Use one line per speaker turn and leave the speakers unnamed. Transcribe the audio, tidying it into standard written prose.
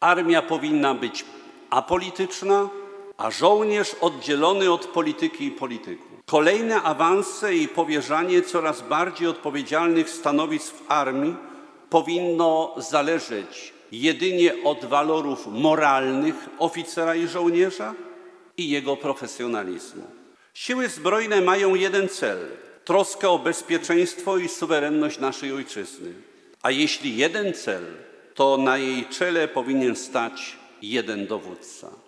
Armia powinna być apolityczna, a żołnierz oddzielony od polityki i polityków. Kolejne awanse i powierzanie coraz bardziej odpowiedzialnych stanowisk w armii powinno zależeć jedynie od walorów moralnych oficera i żołnierza i jego profesjonalizmu. Siły zbrojne mają jeden cel – troskę o bezpieczeństwo i suwerenność naszej ojczyzny. A jeśli jeden cel, to na jej czele powinien stać jeden dowódca.